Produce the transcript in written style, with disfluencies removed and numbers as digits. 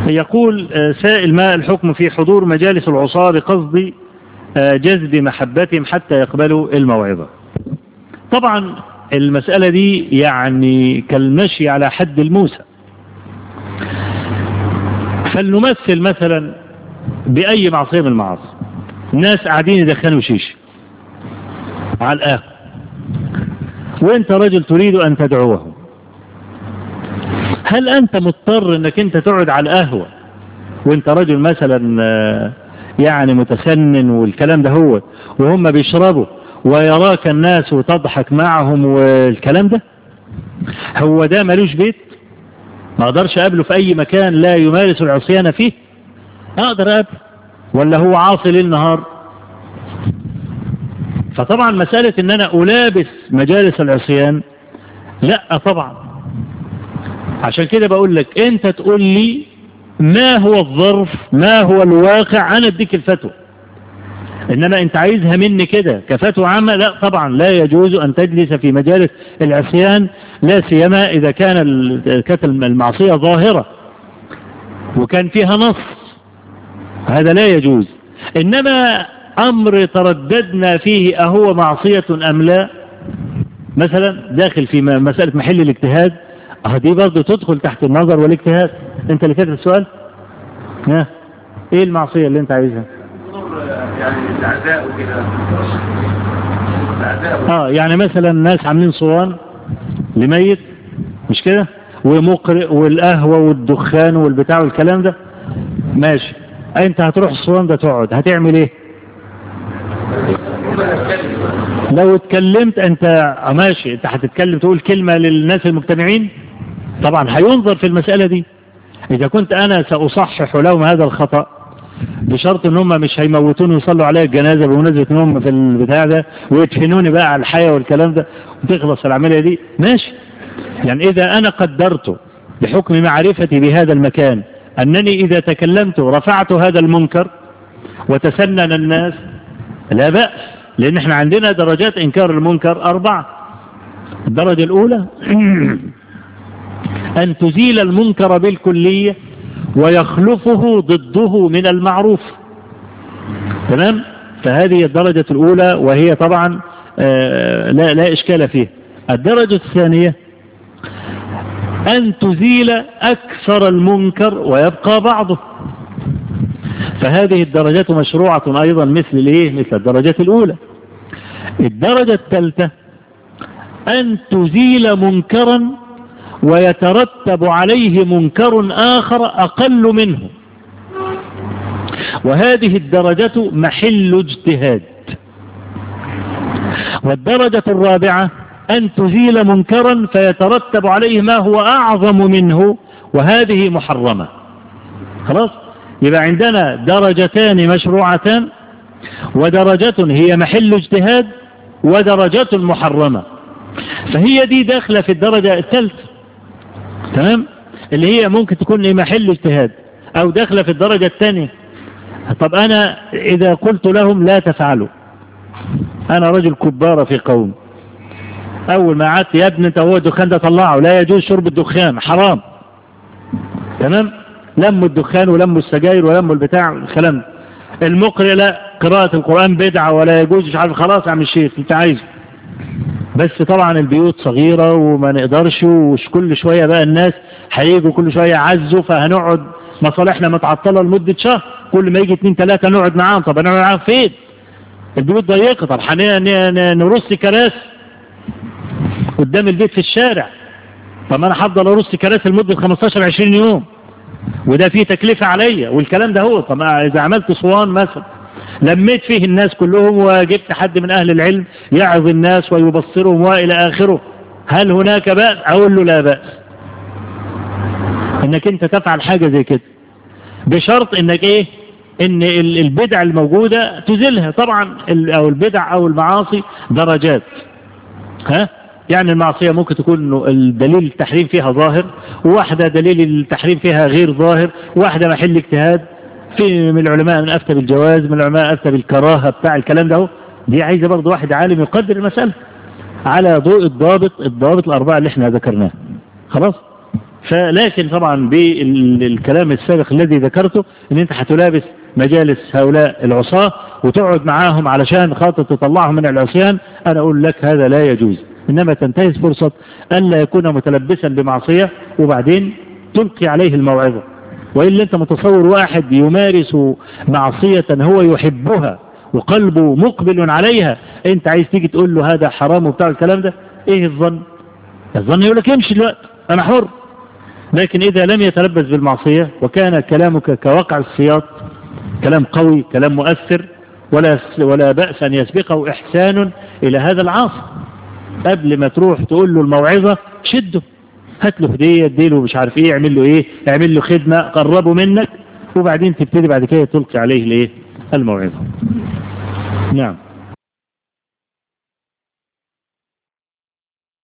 يقول سائل: ما الحكم في حضور مجالس العصاة بقصد جذب محبتهم حتى يقبلوا الموعظة؟ طبعا المسألة دي يعني كالمشي على حد الموسى. فلنمثل مثلا بأي معصية من المعاصي، ناس قاعدين يدخنوا شيشة على القهوة، وانت رجل تريد ان تدعوهم، هل انت مضطر انك انت تقعد على القهوة وانت رجل مثلا يعني متسنن والكلام ده هو، وهم بيشربوا ويراك الناس وتضحك معهم والكلام ده؟ هو ده ملوش بيت؟ ما اقدرش اقابله في اي مكان لا يمارس العصيان فيه؟ اقدر اقابله، ولا هو عاصي ليل نهار؟ فطبعا مسألة ان انا الابس مجالس العصيان لا طبعا. عشان كده بقول لك انت تقول لي ما هو الظرف، ما هو الواقع، انا اديك الفتوى. انما انت عايزها مني كده كفتوى عامة، لا طبعا لا يجوز ان تجلس في مجالس العصيان، لا سيما اذا كانت المعصية ظاهرة وكان فيها نص، هذا لا يجوز. انما امر ترددنا فيه اهو معصية ام لا، مثلا داخل في مسألة محل الاجتهاد، دي برضه تدخل تحت النظر والاجتهاد. انت اللي كاتب السؤال، ايه المعصية اللي انت عايزها؟ يعني الاعداء وكده. يعني مثلا ناس عاملين صوان لميت، مش كده، ومقرئ والقهوة والدخان والبتاع والكلام ده، ماشي، انت هتروح الصوان ده تقعد، هتعمل ايه؟ لو اتكلمت انت ماشي، انت هتتكلم تقول كلمة للناس المجتمعين، طبعا هينظر في المسألة دي. اذا كنت انا سأصحح لهم هذا الخطأ بشرط ان هم مش هيموتوني ويصلوا عليا الجنازة بمناسبة ان هم في البتاع ده ويدفنوني بقى على الحياة والكلام ده وتخلص العملية دي، ماشي. يعني اذا انا قدرت بحكم معرفتي بهذا المكان انني اذا تكلمت رفعت هذا المنكر وتسنن الناس، لا بأس، لان احنا عندنا درجات انكار المنكر 4. الدرجة الاولى ان تزيل المنكر بالكلية ويخلفه ضده من المعروف، تمام؟ فهذه الدرجة الاولى وهي طبعا لا اشكال فيها. الدرجة الثانية ان تزيل اكثر المنكر ويبقى بعضه، فهذه الدرجات مشروعة ايضا مثل الدرجة الاولى. الدرجة الثالثة ان تزيل منكرا ويترتب عليه منكر آخر أقل منه، وهذه الدرجة محل اجتهاد. والدرجة الرابعة أن تزيل منكرا فيترتب عليه ما هو أعظم منه، وهذه محرمة. خلاص، يبقى عندنا درجتان مشروعتان، ودرجة هي محل اجتهاد، ودرجة محرمة، فهي دي داخلة في الدرجة الثالثة، تمام، اللي هي ممكن تكون محل اجتهاد او داخله في الدرجة الثانية. طب انا اذا قلت لهم لا تفعلوا، انا رجل كبارة في قوم، اول ما قعدت يا ابني انت هو الدخان ده طلعه، لا يجوز شرب الدخان، حرام، تمام، لموا الدخان ولموا السجاير ولموا البتاع الكلام. المقرئ لا، قراءة القرآن بدعة ولا يجوز، مش عارف، خلاص يا عم الشيخ انت عايزه. بس طبعا البيوت صغيرة وما نقدرش، وش كل شوية بقى الناس هيجوا كل شوية يعزوا، فهنقعد مصالحنا متعطلة لمدة شهر، كل ما يجي 2 3 نقعد معاهم. طب نقعد معاهم فين؟ البيوت ضيقة، طب نرص كراسي قدام البيت في الشارع، طب انا هفضل ارص كراسي لمدة 15 20 يوم، وده فيه تكلفة عليا والكلام ده هو. طب اذا عملت صوان مثلا لميت فيه الناس كلهم وجبت حد من أهل العلم يعظ الناس ويبصرهم وإلى آخره، هل هناك بأس؟ أقول له لا بأس إنك أنت تفعل حاجة زي كده، بشرط إنك إن البدع الموجودة تزيلها. طبعا أو البدع أو المعاصي درجات، يعني المعصية ممكن تكون الدليل التحريم فيها ظاهر، وواحدة دليل التحريم فيها غير ظاهر، واحدة محل اجتهاد. في من العلماء من أفتى بالجواز، من العلماء أفتى بالكراهة بتاع الكلام ده. دي عايزة برضه واحد عالم يقدر المسألة على ضوء الضابط 4 اللي احنا ذكرناه. خلاص، فلكن طبعا بالكلام السابق الذي ذكرته ان انت هتلابس مجالس هؤلاء العصاة وتقعد معاهم علشان خاطر تطلعهم من العصيان، انا اقول لك هذا لا يجوز، انما تنتهز فرصة ان لا يكون متلبسا بمعصية وبعدين تلقي عليه الموعظة. وإلا انت متصور واحد يمارس معصية هو يحبها وقلبه مقبل عليها، انت عايز تيجي تقول له هذا حرام وبتاع الكلام ده، ايه الظن؟ الظن يقول لك امشي دلوقتي انا حر. لكن اذا لم يتلبس بالمعصية وكان كلامك كوقع السياط، كلام قوي كلام مؤثر، ولا بأس ان يسبقه احسان الى هذا العاصي. قبل ما تروح تقول له الموعظة شده، هات له هدية، اديله مش عارف ايه، اعمل له ايه، اعمل له خدمة، قربه منك، وبعدين تبتدي بعد كده تلقي عليه الايه الموعظة. نعم.